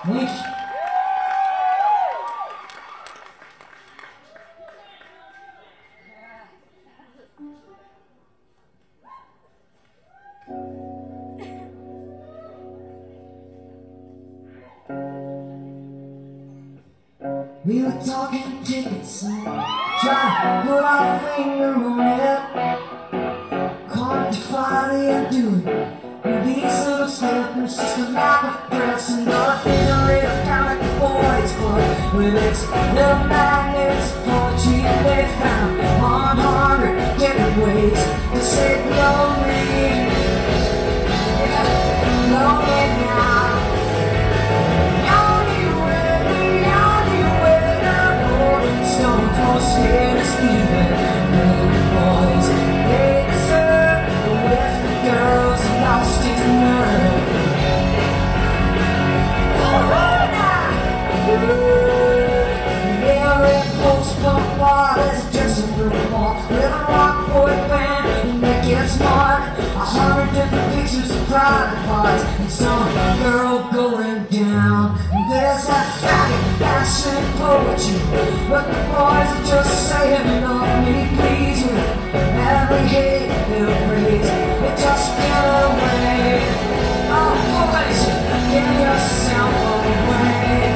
Thank you. We were talking tickets and trying to put our finger on it. Quantify the undoing with these little statements, just a lack of press and nothing to live down at the boys' club with its little magnets of poetry they found 100 different ways to say lonely. Lonely now. Scared of Stephen, the boys, they deserve the with the girls lost his nerve. Yeah, red post-punk waters, dressing room wall with a rock boy band and they get smart. 100 different pictures of private parts and some girl going down. There's that faggot passion poetry, but the boys are just saying love me please with every hate they'll praise. They just get away. Oh boys, give yourself away.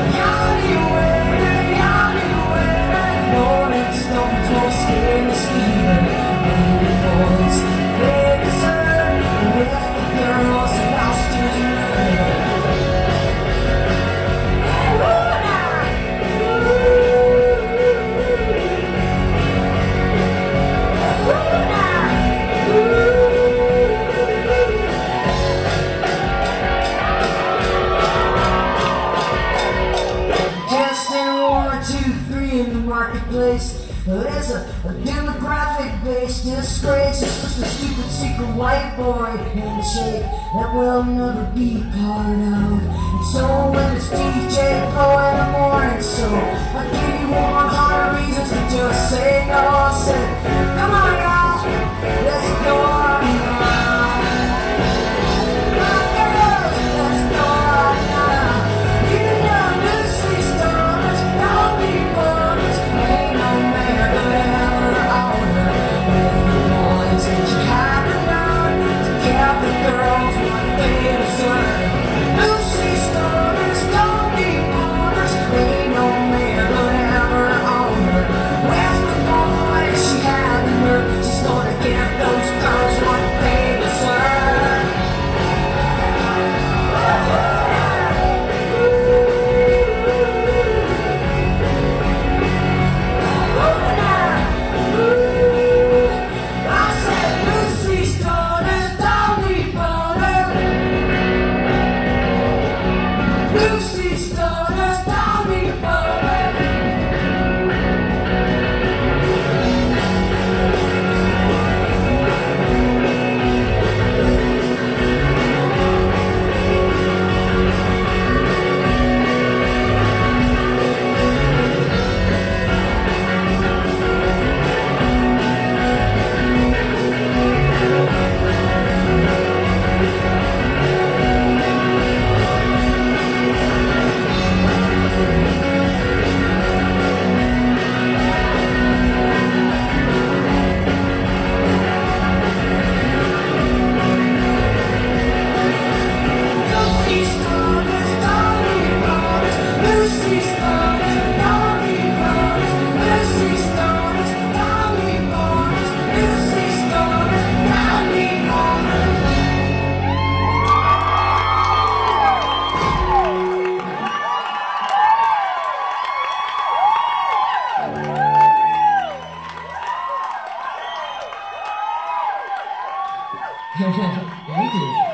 Rolling Stones won't scare the Stephen. Baby boys, they deserve with the girls lost his nerve. In the marketplace, there's a demographic-based disgrace. It's just a stupid secret white boy handshake that we'll never be part of. And so when it's DJ Pro in the morning, so I give you 100 reasons to just say no. I said, come on y'all, let's go on now. My girls, let's go on now. You know Lucy Stars, don't be boys. Ain't no man could ever own her with the boys. She had to learn to give the girls what they deserve. Lucy Stars, don't be boys. Ain't no man could ever own her with the boys. She had the nerve, she's gonna give those girls what they deserve. Lucy Stardust, I'll be Thank you.